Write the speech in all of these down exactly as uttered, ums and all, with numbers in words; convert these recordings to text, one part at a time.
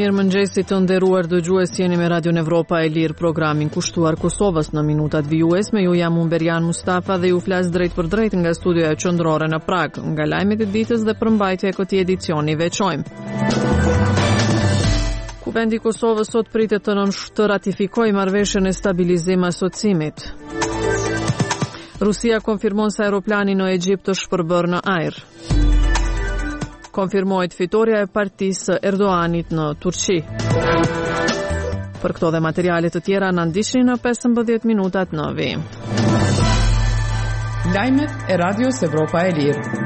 Mirë mëngjesit të nderuar dëgjues, jeni me Radion Evropa e Lirë, programin kushtuar Kosovës në minutat vijuesme. Ju jam Umberian Mustafa dhe ju flas drejt për drejt nga studioja qendrore në Prag. Nga lajmet e ditës dhe përmbajtja e këtij edicioni veçojmë. Kuvendi i Kosovës sot pritet të nënsh të ratifikojë marrëveshjen e stabilizim asocimit. Rusia konfirmon se aeroplani në Egjipt është shpërbërë në ajër. Konfirmohet fitoria e partisë Erdoganit në Turqi. Për këto dhe materiale të tjera na ndiqni në pesëmbëdhjetë minutat në vim. Lajmet e Radios Evropa e Lirë.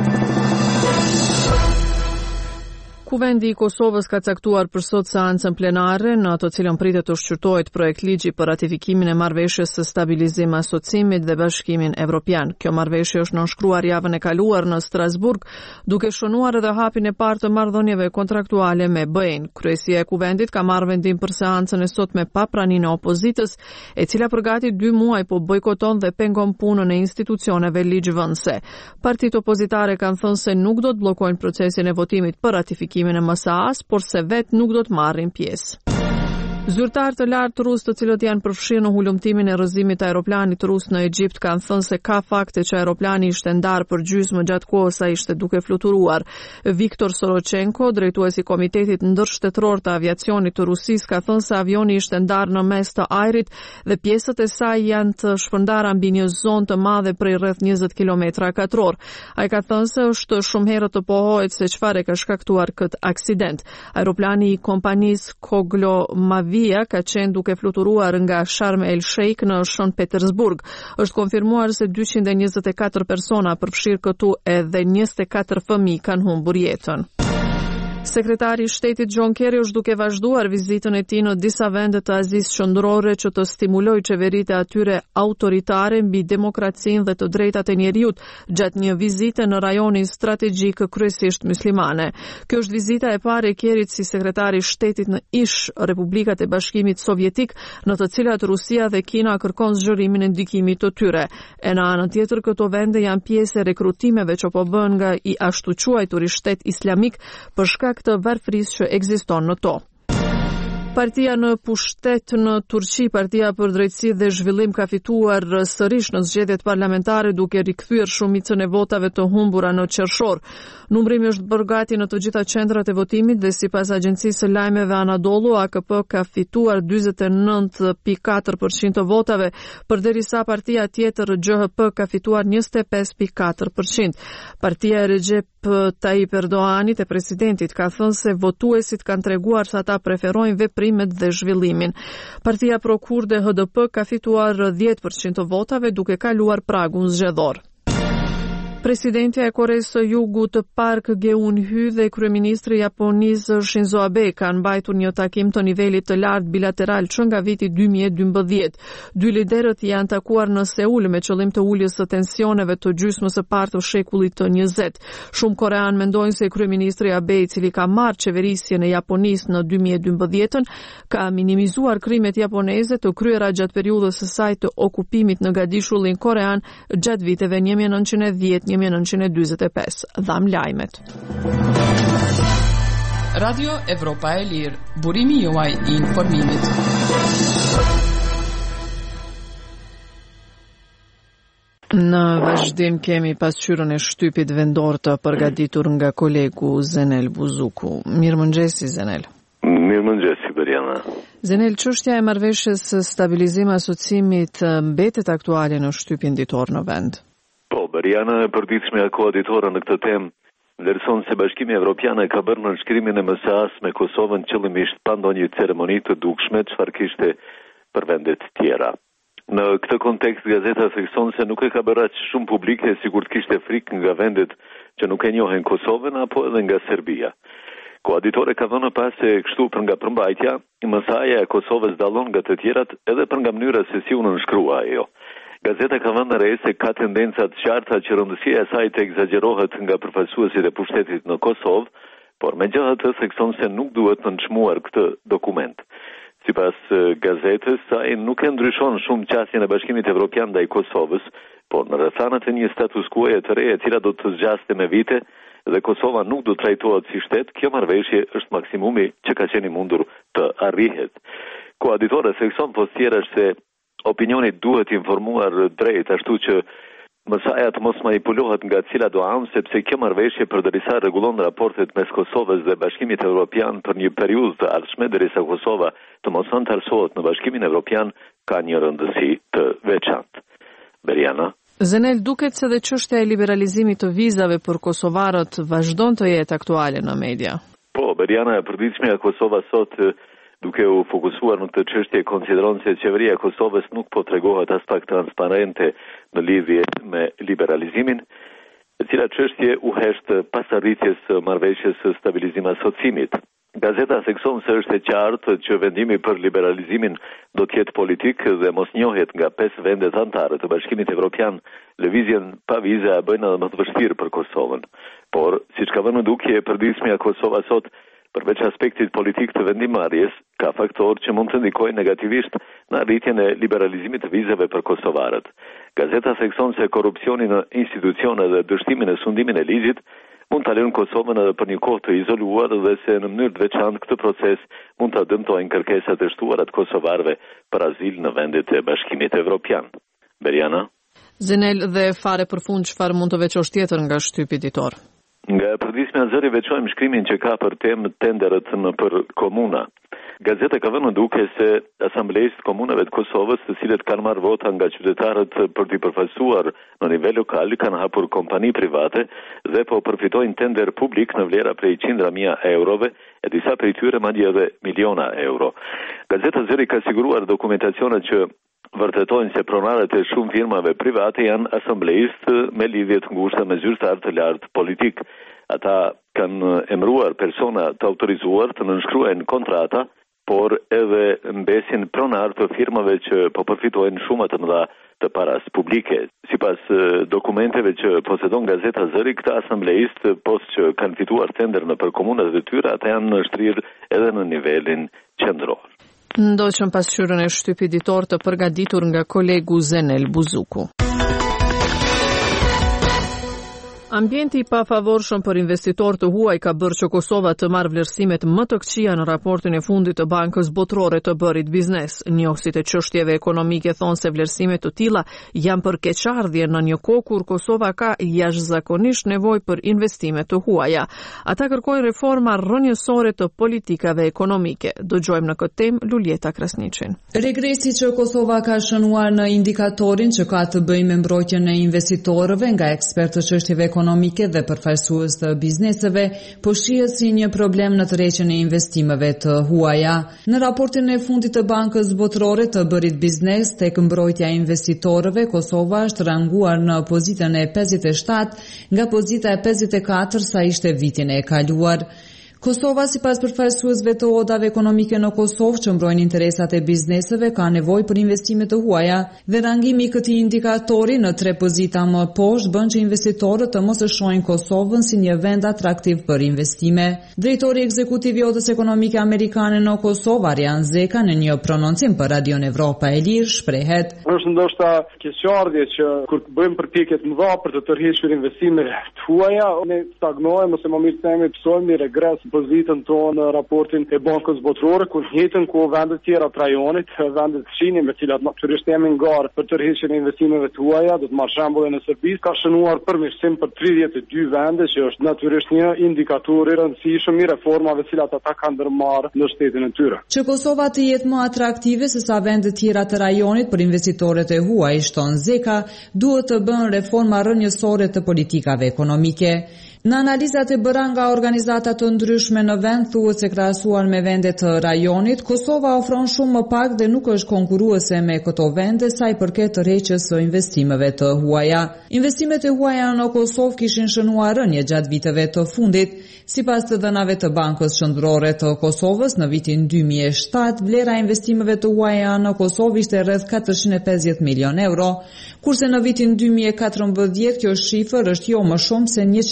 Kuvendi i Kosovës ka caktuar për sot seancën plenare në të cilën pritet të shqyrtohet projekt ligji për ratifikimin e marrëveshjes së stabilizim asocimit dhe Bashkimin Evropian. Kjo marrëveshje është nënshkruar javën e kaluar në Strasburg, duke shënuar edhe hapjen e parë të marrëdhënieve kontraktuale me B E-n. Kryesia e Kuvendit ka marrë vendim për seancën e sotme pa praninë e opozitës, e cila për gati dy muaj po bojkoton dhe pengon punën e institucioneve ligjvënëse. Partitë opozitare kanë thënë se nuk do të bllokojnë procesin e votimit për ratifikimin e M S A-s, por se vetë nuk do të marrin pjesë. Zyrtar të lartë rus të cilët janë përfshirë në hulumtimin e rrëzimit të aeroplanit rus në Egjipt kanë thënë se ka fakte që aeroplani ishte ndarë për gjysmë gjatë kohës sa ishte duke fluturuar. Viktor Sorochenko, drejtuesi i Komitetit Ndërshtetror të Aviacionit të Rusisë, ka thënë se avioni ishte ndarë në mes të ajrit dhe pjesët e saj janë të shpërndara mbi një zonë të madhe prej rreth njëzet kilometra katror. Ai ka thënë se është shumë herët të pohohet se çfarë ka shkaktuar këtë aksident. Aeroplani i kompanisë Koglomavi ka qenë duke fluturuar nga Sharm el Sheikh në Shën Petersburg. Është konfirmuar se dyqind e njëzet e katër persona përfshirë këtu edhe njëzet e katër fëmijë kanë humbur jetën. Sekretari i Shtetit John Kerry është duke vazhduar vizitën e tij në disa vende të Azisë Qendrore që të stimulojë qeveritë e atyre autoritare mbi demokracinë dhe të drejtat e njerëzit gjatë një vizite në rajonin strategjik kryesisht muslimane. Kjo është vizita e parë e Kerryt si sekretari i Shtetit në ish Republikat e Bashkimit Sovjetik, në të cilat Rusia dhe Kina kërkon zgjerimin e ndikimit të tyre. E në anën tjetër, këto vende janë pjesë e rekrutimeve që po bëhen nga i ashtu quajturi Shtet Islamik për shkak të varfërisë që ekziston në to. Partia në pushtet në Turqi, Partia për Drejtësi dhe Zhvillim, ka fituar sërish në zgjedhjet parlamentare duke rikthyer shumicën e votave të humbura në qershor. Numrimi është bërë gati në të gjitha qendrat e votimit dhe sipas agjencisë së lajmeve Anadolu, A K P ka fituar dyzet e nëntë pikë katër përqind të votave, përderisa partia tjetër G H P ka fituar njëzet e pesë pikë katër përqind. Partia e Recep Tayyip Erdoganit e presidentit ka thënë se votuesit kanë treguar se ata preferojnë veprimet dhe zhvillimin. Partia Pro Kurde H D P ka fituar dhjetë përqind të votave duke kaluar pragun zgjedhor. Presidentja e Koreas së Jugut Park Geun-hye dhe kryeministri i Japonisë Shinzo Abe kanë mbajtur një takim të nivelit të lartë bilateral që nga viti dy mijë e dymbëdhjetë. Dy liderët janë takuar në Seul me qëllim të uljes së tensioneve të gjysmës së parë të shekullit të njëzet. Shumë koreanë mendojnë se kryeministri Abe, i cili ka marrë qeverisjen e Japonisë në dy mijë e dymbëdhjetë, ka minimizuar krimet japoneze të kryera gjatë periudhës së saj të okupimit në Gadishullin korean gjatë viteve një mijë e nëntëqind e dhjetë një mijë e nëntëqind e dyzet e pesë. Dham lajmet. Radio Evropa e Lirë, burimi juaj i informimit. Në vazhdim kemi pasqyrën e shtypit vendor të përgatitur nga kolegu Zenel Buzuku. Mirëmëngjesi Zenel. Mirëmëngjesi Beriana. Zenel, çështja e marrëveshjes së stabilizim asocimit mbetet aktuale në shtypin ditor në vend. Po, Beriana, e përditshme e koaditore në këtë temë vlerëson se Bashkimi Evropian ka bërë nënshkrimin e M S A-s me Kosovën qëllimisht pa ndonjë ceremoni të dukshme, çfarë kishte për vendet tjera. Në këtë kontekst, gazeta thekson se nuk e ka bërë aq shumë publike, sigurt kishte frikë nga vendet që nuk e njohin Kosovën apo edhe nga Serbia. Koaditore ka dhënë pas se kështu për nga përmbajtja, M S A-ja e Kosovës dallon nga të tjerat edhe për nga mënyra se si u nënshkrua ajo. Gazeta ka vënë re se ka tendenca të qarta që rëndësia e saj të egzagerohet nga përfaqësuesit e pushtetit në Kosovë, por megjithatë thekson se nuk duhet të nënçmuar këtë dokument. Sipas gazetës, ai nuk e ndryshon shumë qasjen e Bashkimit Evropian ndaj Kosovës, por në rrethanat e një status quo-je të re, e cila do të zgjaste me vite, dhe Kosova nuk do trajtohet si shtet, kjo marrëveshje është maksimumi që ka qenë i mundur të arrihet. Koaditore thekson postieresh se opinioni duhet informuar drejt, ashtu që mësaja të mos manipulohet nga cila do anë, sepse kjo marrëveshje përderisa rregullon raportet mes Kosovës dhe Bashkimit Evropian për një periudhë të ardhshme derisa Kosova të mos anëtarësohet në Bashkimin Evropian, ka një rëndësi të veçantë. Beriana. Zenel, duket se dhe çështja e liberalizimit të vizave për kosovarët vazhdon të jetë aktuale në media. Po, Beriana, e përditshme e Kosova sot, duke u fokusuar në këtë çështje, konsideron se qeveria e Kosovës nuk po tregohet as pak transparente në lidhje me liberalizimin, e cila çështje u hesht pas arritjes së marrëveshjes së stabilizim asocimit. Gazeta thekson se është e qartë që vendimi për liberalizimin do të jetë politik dhe mos njohet nga pesë vendet anëtare të Bashkimit Evropian, lëvizjen pa vize e bëjnë edhe më të vështirë për Kosovën. Por, siç ka vënë dukje e përditshmja Kosova sot, përveç aspektit politik të vendimarrjes, ka faktorë që mund të ndikojnë negativisht në arritjen e liberalizimit të vizave për kosovarët. Gazeta thekson se korrupsioni në institucione dhe dështimin e sundimin e ligjit mund të lënë Kosovën edhe për një kohë të izoluar dhe se në mënyrë të veçantë këtë proces mund të dëmtojnë kërkesat e shtuara të kosovarëve për azil në vendet e Bashkimit Evropian. Beriana? Zenel, dhe fare përfund çfarë mund të veçosh tjetër nga shtypi ditor? Nga përditshmja zëri veçojmë shkrimin që ka për temë tenderët në për komuna. Gazeta ka vënë duke se asamblejës të komunave të Kosovës, të cilët kanë marrë vota nga qytetarët për t'i përfaqësuar në nivel lokal, kanë hapur kompani private dhe po përfitojnë tender publik në vlera prej qindra mijë eurove e disa prej tyre madje edhe miliona euro. Gazeta zëri ka siguruar dokumentacionet që vërtetojnë se pronarët e shumë firmave private janë asamblejistë me lidhje të ngushta me zyrtar të lartë politik. Ata kanë emëruar persona të autorizuar të nënshkruajnë kontrata, por edhe mbesin pronar të firmave që po përfitojnë shumë të mëdha të paras publike. Sipas dokumenteve që posedon Gazeta Zëri, këta asamblejistë, post që kanë fituar tender në për komunat e tyre, ata janë në shtrirë edhe në nivelin qendror. Ndoqëm pasqyrën e shtypit ditor të përgatitur nga kolegu Zenel Buzuku. Ambienti i pafavorshëm për investitorë të huaj ka bërë që Kosova të marrë vlerësimet më të këqija në raportin e fundit të Bankës Botërore të Bërit Biznes. Njohësit e çështjeve ekonomike thonë se vlerësimet të tilla janë për keqardhje në një kohë kur Kosova ka jashtëzakonisht nevojë për investime të huaja. Ata kërkojnë reforma rrënjësore të politikave ekonomike. Dëgjojmë në këtë temë Luljeta Krasniqin. Regresi që Kosova ka shënuar në indikatorin që ka të bëjë me mbrojtjen e investitorëve nga ekspertë të çështjeve ekonomike dhe përfaqësues të bizneseve, po shihet si një problem në tërheqjen e investimeve të huaja. Në raportin e fundit të Bankës Botërore të Bërit Biznes tek mbrojtja e investitorëve, Kosova është ranguar në pozitën e pesëdhjetë e shtatë nga pozita e pesëdhjetë e katër sa ishte vitin e kaluar. Kosova, sipas përfaqësuesve të odave ekonomike në Kosovë që mbrojnë interesat e bizneseve, ka nevojë për investime të huaja dhe rangimi i këtij indikatori në tre pozita më poshtë bën që investitorët të mos e shohin Kosovën si një vend atraktiv për investime. Drejtori ekzekutiv i odës ekonomike amerikane në Kosovë, Arjan Zeka, në një prononcim për Radion Evropa e Lirë, shprehet: Është ndoshta keqardhje që kur bëjmë përpjekje të mëdha për të tërhequr investime të huaja, ne stagnojmë ose më mirë themi psojmë një regres pozitën tonë në raportin e Bankës Botërore, kur njëjtën ku vendet tjera të rajonit, vendet të fshinje me cilat natyrisht jemi në garë për tërheqjen e investimeve të huaja, do të marr shembullin e Serbisë, ka shënuar përmirësim për tridhjetë e dy vende, që është natyrisht një indikator i rëndësishëm i reformave të cilat ata kanë ndërmarrë në shtetin e tyre. Që Kosova të jetë më atraktive se sa vendet tjera të rajonit për investitorët e huaj, shton Zeka, duhet të bën reforma rrënjësore të politikave ekonomike. Në analizat e bëra nga organizata të ndryshme në vend, thuhet se krahasuar me vendet të rajonit, Kosova ofron shumë më pak dhe nuk është konkurruese me këto vende sa i përket tërheqjes së investimeve të huaja. Investimet e huaja në Kosovë kishin shënuar rënje gjatë viteve të fundit. Sipas të dhënave të Bankës Qendrore të Kosovës, në vitin dy mijë e shtatë, vlera e investimeve të huaja në Kosovë ishte rreth katërqind e pesëdhjetë milion euro, kurse në vitin dy mijë e katërmbëdhjetë kjo shifër është jo më shumë se njëqind e pesëdhjetë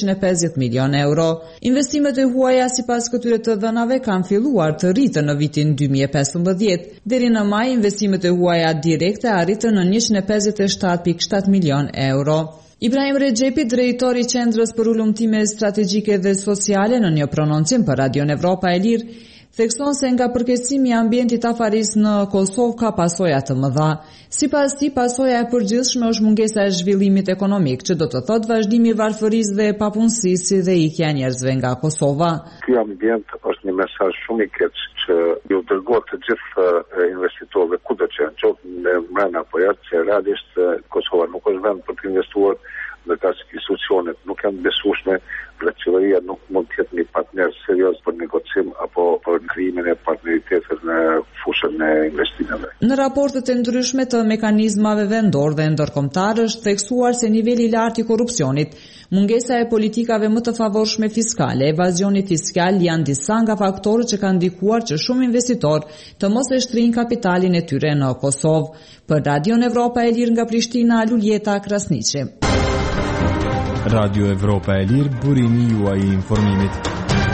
pesëdhjetë milion euro. Investimet e huaja sipas këtyre të dhënave kanë filluar të rritën në vitin dy mijë e pesëmbëdhjetë. Deri në maj, investimet e huaja direkte arritën në njëqind e pesëdhjetë e shtatë pikë shtatë milion euro. Ibrahim Rexhepi, drejtori i Qendrës për Ulëmtime Strategjike dhe Sociale, në një prononcim për Radion Evropa e Lirë, thekson se nga përkeqësimi i ambientit afaris në Kosovë ka pasoja të mëdha. Sipas tij, pasoja e përgjithshme është mungesa e zhvillimit ekonomik, që do të thotë vazhdimi i varfërisë dhe papunësisë si dhe ikja e njerëzve nga Kosova. Ky ambient është një mesazh shumë i keq që ju dërgohet të gjithë investitorëve kudo që janë, qoftë në brenda apo jashtë, që realisht Kosova nuk është vend për të investuar, dhe ka institucionet nuk janë besueshme, dhe qeveria nuk mund të jetë një partner serioz për negocim apo për krijimin e partneritetit në fushën e investimeve. Në raportet e ndryshme të mekanizmave vendor dhe ndërkombëtar është theksuar se niveli i lartë i korrupsionit, mungesa e politikave më të favorshme fiskale, evazioni fiskal janë disa nga faktorët që kanë ndikuar që shumë investitorë të mos e shtrinë kapitalin e tyre në Kosovë. Për Radion Evropa e Lirë nga Prishtina, Luljeta Krasniqi. Radio Evropa e Lirë, burimi juaj i informimit.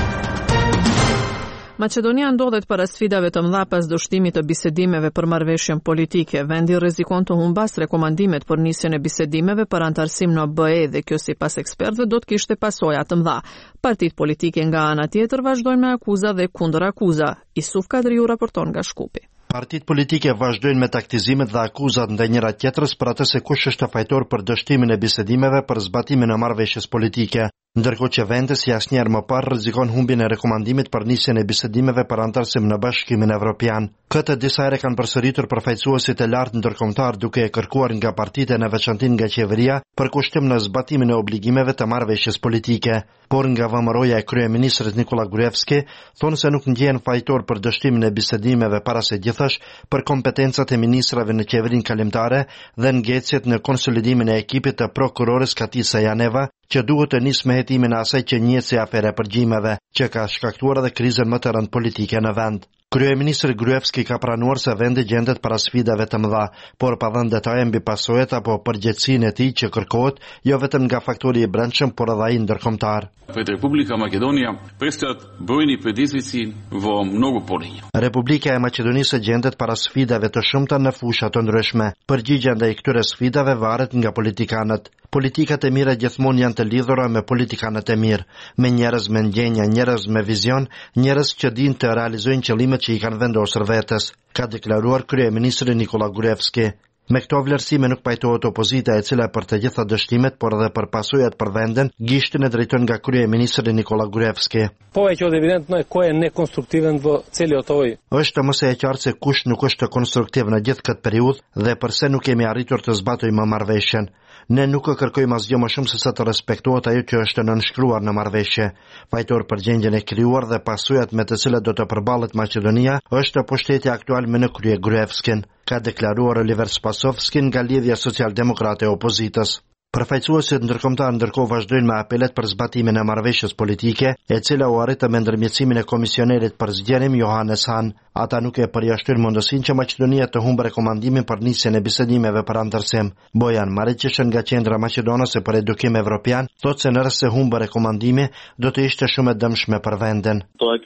Maqedonia ndodhet para sfidave të mëdha pas dështimit të bisedimeve për marrëveshjen politike. Vendi rrezikon të humbas rekomandimet për nisjen e bisedimeve për antarësim në B E dhe kjo sipas ekspertëve do të kishte pasoja të mëdha. Partitë politike nga ana tjetër vazhdojnë me akuza dhe kundër akuza. Isuf Kadriu raporton nga Shkupi. Partitë politike vazhdojnë me taktizimet dhe akuzat ndaj njëra tjetrës për atë se kush është fajtor për dështimin e bisedimeve për zbatimin e marrëveshjes politike. Ndërkohë që vendi si asnjëherë më parë rrezikon humbjen e rekomandimit për nisjen e bisedimeve për antarësim në Bashkimin Evropian. Këtë disa herë kanë përsëritur përfaqësuesit e lartë ndërkombëtar duke e kërkuar nga partitë në veçantë nga qeveria për kushtim në zbatimin e obligimeve të marrëveshjes politike. Por nga vëmëroja e kryeministrit Nikola Gruevski thonë se nuk ndjehen fajtor për dështimin e bisedimeve para se gjithash për kompetencat e ministrave në qeverinë kalimtare dhe ngecjet në konsolidimin e ekipit të prokurores Katisa Janeva, që duhet të nisë me hetimin e asaj që njihet si afere përgjimeve, që ka shkaktuar edhe krizën më të rëndë politike në vend. Kryeministri Gruevski ka pranuar se vendi gjendet para sfidave të mëdha, por pa dhënë detaje mbi pasojat apo përgjegjësinë e tij që kërkohet, jo vetëm nga faktori i brendshëm, por edhe ai ndërkombëtar. Pred Republika Makedonia predstoje brojni predizvici vo mnogo polinja. Republika e Maqedonisë gjendet para sfidave të shumta në fusha të ndryshme. Përgjigjja ndaj këtyre sfidave varet nga politikanët. Politikat e mira gjithmonë janë të lidhura me politikanët e mirë, me njerëz me ndjenja, njerëz me vizion, njerëz që dinë të realizojnë qëllimet që i kanë vendosur vetes, ka deklaruar kryeministri Nikola Gruevski. Me këto vlerësime nuk pajtohet opozita e cila për të gjitha dështimet, por edhe për pasojat për vendin, gishtin e drejton nga kryeministri Nikola Gruevski. Po e që evidentno e koje nekonstruktiven vë cili otoj. Është mos e qartë se kush nuk është konstruktiv në gjithë këtë periudhë dhe përse nuk kemi arritur të zbatojmë marrëveshjen. Ne nuk e kërkojmë asgjë më shumë se sa të respektohet ajo që është nënshkruar në marrëveshje. Fajtor për gjendjen e krijuar dhe pasojat me të cilat do të përballet Maqedonia është pushteti aktual me në krye Gruevskin, ka deklaruar Oliver Spasovski nga lidhja socialdemokrate e opozitës. Përfaqësuesit ndërkombëtar ndërkohë vazhdojnë me apelet për zbatimin e marrëveshjes politike, e cila u arrit me ndërmjetësimin e komisionerit për zgjerim Johannes Hahn. Ata nuk e përjashtojnë mundësinë që Maqedonia të humbë rekomandimin për nisjen e bisedimeve për antarësim. Bojan Mariqish nga Qendra Maqedonase për Edukim Evropian thotë se nëse se humbë rekomandimi, do të ishte shumë e dëmshme për vendin.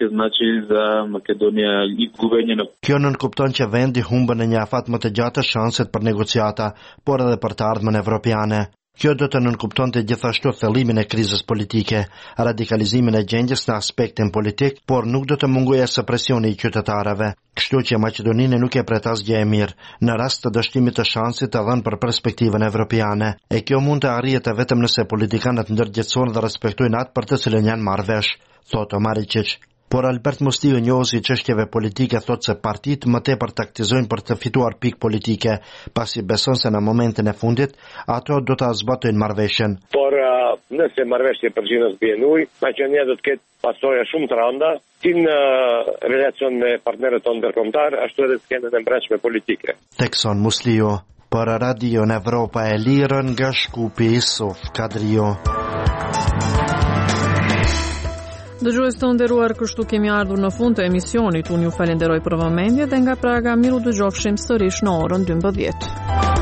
Kjo nën kupton që vendi humbë në një afat më të gjatë shanset për negociata, por edhe për të ardhmen evropiane. Kjo do të nënkuptonte gjithashtu thellimin e krizës politike, radikalizimin e gjendjes në aspektin politik, por nuk do të mungojë së presioni i qytetarëve. Kështu që Maqedoninë nuk e pret asgjë e mirë, në rast të dështimit të shansit të dhënë për perspektivën evropiane. E kjo mund të arrihet vetëm nëse politikanët ndërgjegjësohen dhe respektojnë atë për të cilën janë marrë vesh, thotë Mariqić. Por Albert Mustiu, njohësi i çështjeve politike, thotë se partitë më tepër taktizojnë për të fituar pikë politike, pasi beson se në momentin e fundit ato do ta zbatojnë marrëveshjen. Por uh, nëse marrëveshja përgjithësisht bien ujë, Maqedonia do të ketë pasoja shumë të rënda, si në uh, relacion me partnerët tonë ndërkombëtar, ashtu edhe skenën e brendshme politike. Thekson Musliu, për Radio Evropa e Lirë nga Shkupi, Isuf Kadriu. Dëgjues të nderuar, kështu kemi ardhur në fund të emisionit. Unë ju falenderoj për vëmendje dhe nga Praga miru dëgjofshim sërish në orën dymbëdhjetë.